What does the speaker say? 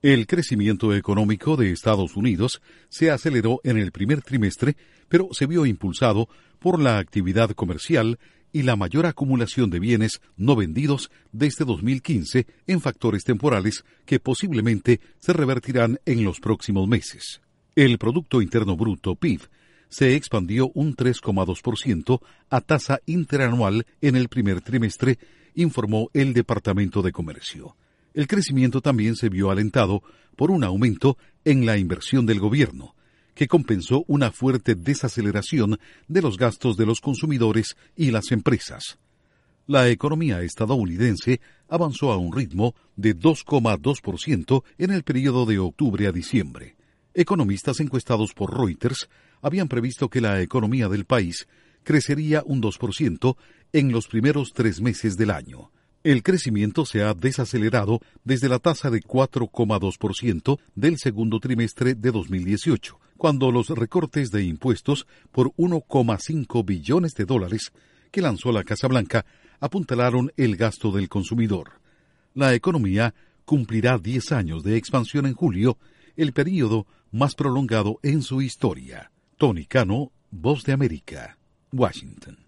El crecimiento económico de Estados Unidos se aceleró en el primer trimestre, pero se vio impulsado por la actividad comercial y la mayor acumulación de bienes no vendidos desde 2015 en factores temporales que posiblemente se revertirán en los próximos meses. El Producto Interno Bruto, PIB, se expandió un 3,2% a tasa interanual en el primer trimestre, informó el Departamento de Comercio. El crecimiento también se vio alentado por un aumento en la inversión del gobierno, que compensó una fuerte desaceleración de los gastos de los consumidores y las empresas. La economía estadounidense avanzó a un ritmo de 2,2% en el periodo de octubre a diciembre. Economistas encuestados por Reuters habían previsto que la economía del país crecería un 2% en los primeros 3 meses del año. El crecimiento se ha desacelerado desde la tasa de 4,2% del segundo trimestre de 2018, cuando los recortes de impuestos por $1,5 billones que lanzó la Casa Blanca apuntalaron el gasto del consumidor. La economía cumplirá 10 años de expansión en julio, el período más prolongado en su historia. Tony Cano, Voz de América, Washington.